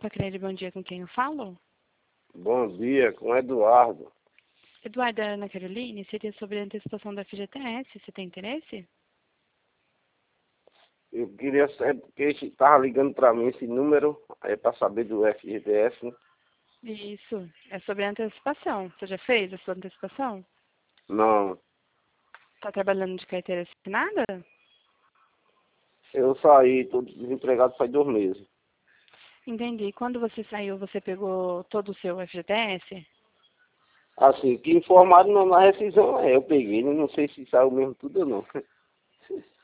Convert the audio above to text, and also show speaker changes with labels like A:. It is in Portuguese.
A: Pacred, bom dia, com quem eu falo?
B: Bom dia, com o Eduardo.
A: Eduardo, é Ana Caroline, seria sobre a antecipação da FGTS, você tem interesse?
B: Eu queria saber porque estava ligando para mim esse número, aí para saber do FGTS, né?
A: Isso, é sobre a antecipação. Você já fez a sua antecipação?
B: Não,
A: Está trabalhando de carteira assinada?
B: eu saí, estou desempregado faz 2 meses.
A: Entendi. Quando você saiu, você pegou todo o seu FGTS?
B: Assim, que informado na rescisão eu peguei, né? Não sei se saiu mesmo tudo ou não.